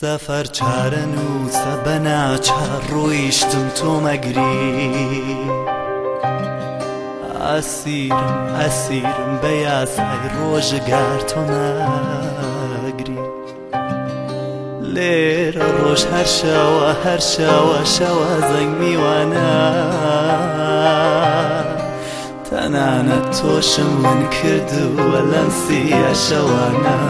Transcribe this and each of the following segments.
سەفەر چارە نووسە بە ناچار ڕۆیشتم تۆ مەگری ئەسیرم بە یاسای ڕۆژگار تۆ مەگری لێرە ڕۆژ هەر شەوە زەنگ میوانە تەنانەت تۆشم ون کردووە لەم سیە شەوانە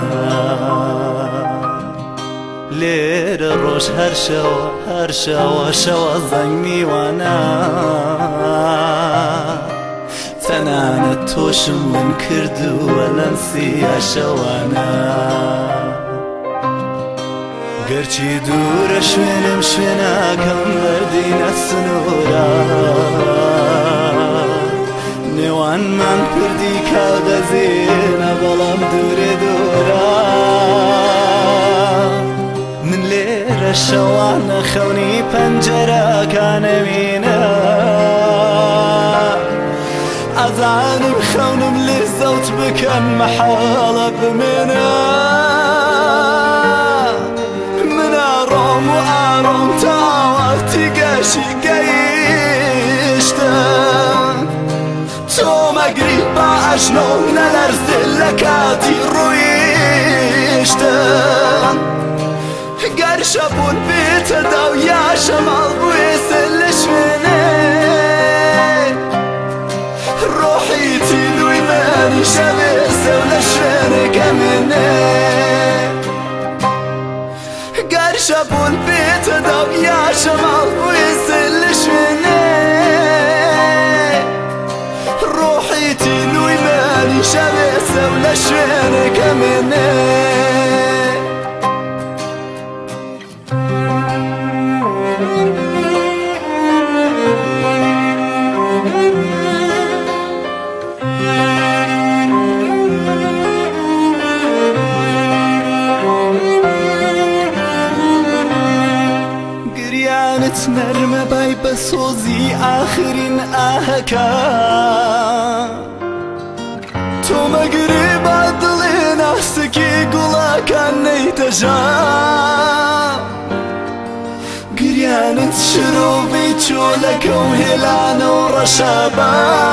لێرە ڕۆژ هەر شەوە زەنگ میوانە تەنانەت تۆشم ون کردووە لەم سیە شەوانە گەرچی دوورە شوێنم شوێنەکەم بەردینە سنوورە نێوانمان کوردی کاغەزینە بەڵام دوورێ دوورە من لێرە شەوانە خەونی پەنجەرەکانەوینە ئەزانم خەونم لێ زەوت بکەم مەحاڵە بمێنە ڕۆم و ئاڕۆم تاوەتی گەشی گەیشتم تۆ مەگری با ئەژنۆ نەلەرزێ لە کاتی ڕۆیشتم گەر شەبوون بێتە داو یا شەماڵ بوێسە لە شوێنێ ڕۆحی تیلوی مەنی شەوێسە و لە شوێنێکە منێ گەر شەبوون بێتە داو یا شەماڵ بوێسە لە شوێنێ ڕۆحی تیلوی مەنی شەوێسە و لە شوێنێکە منێ نەرمە بای بە سۆزی ئاخرین ئاهەکە تۆ مەگری با دڵێ ناسکی گوڵاکان نەیتەژا گریانت شرۆڤی چۆلەکە و هێلانە و ڕەشەبا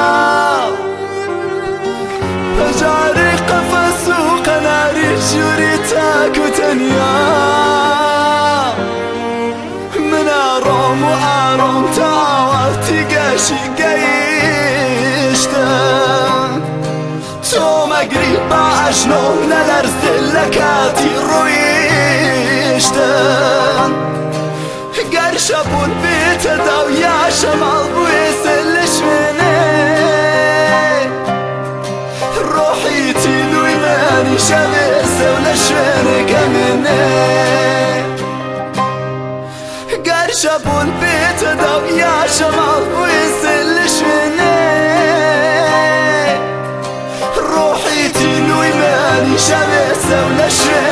پەژاری قەفەس و قەناری ژووری تاک و تەنیا ڕۆم و ئاڕۆم تاوەتی گەشی گەیشتم تۆ مەگری با ئەژنۆ نەلەرزێ لە کاتی ڕۆیشتم گەر شەبوون بێتە داو یا شەماڵ بوێسە لە شوێنێ ڕۆحی تیلوی مەنی شەوێسە و لە شوێنێکە منێ گەر شەبوون بێتە داو یا شەماڵ بوێسە لە شوێنێ ڕۆحی تیلوی مەنی شەوێسە و لە شوێنێ